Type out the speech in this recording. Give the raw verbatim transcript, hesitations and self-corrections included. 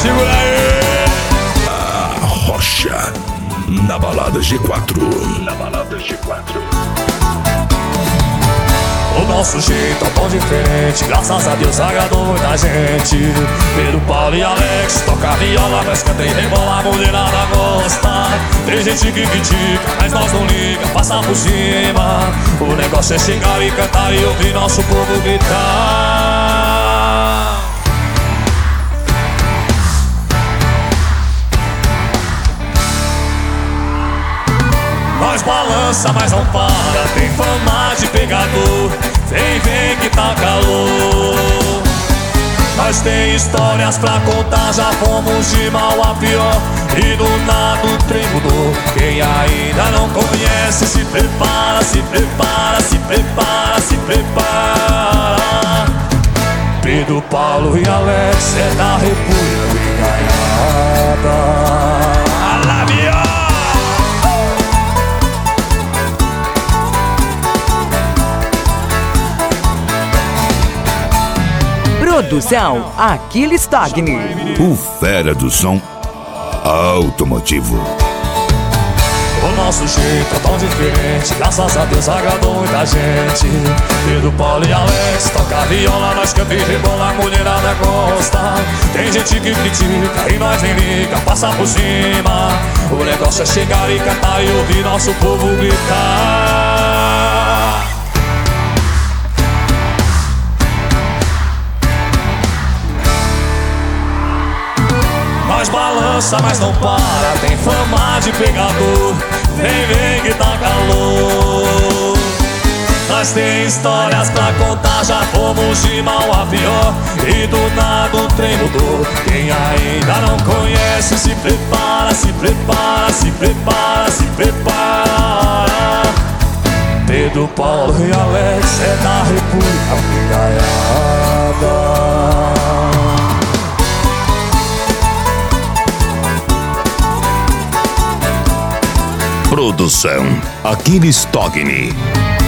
segura aí. A Rocha, na balada G quatro. Na balada G quatro. O nosso jeito é tão diferente, graças a Deus agradou muita gente. Pedro, Paulo e Alex toca viola, mas canta e rebola, a mulherada gosta. Tem gente que critica, mas nós não liga, passa por cima. O negócio é chegar e cantar e ouvir nosso povo gritar. Nós balança, mas não para, tem fama de pegador. Vem, vem que tá calor. Nós tem histórias pra contar, já fomos de mal a pior. E do nada o trem mudou. Quem ainda não conhece, se prepara, se prepara, se prepara, se prepara. Pedro, Paulo e Alex é da República Gaiada. Alabia! Produção Aquiles Stogni. O fera do som automotivo. O nosso jeito é tão diferente, graças a Deus agradou muita gente. Pedro, Paulo e Alex toca viola, nós canta e rebola, a mulherada gosta. Tem gente que critica e nós nem liga, passa por cima. O negócio é chegar e cantar e ouvir nosso povo gritar. Nós balança, mas não para, tem fama de pegador. Vem, vem que tá calor. Nós tem histórias pra contar, já fomos de mal a pior. E do nada o trem mudou. Quem ainda não conhece, se prepara, se prepara, se prepara, se prepara. Pedro, Paulo e Alex é da República Gaiada. Produção Aquiles Stogni.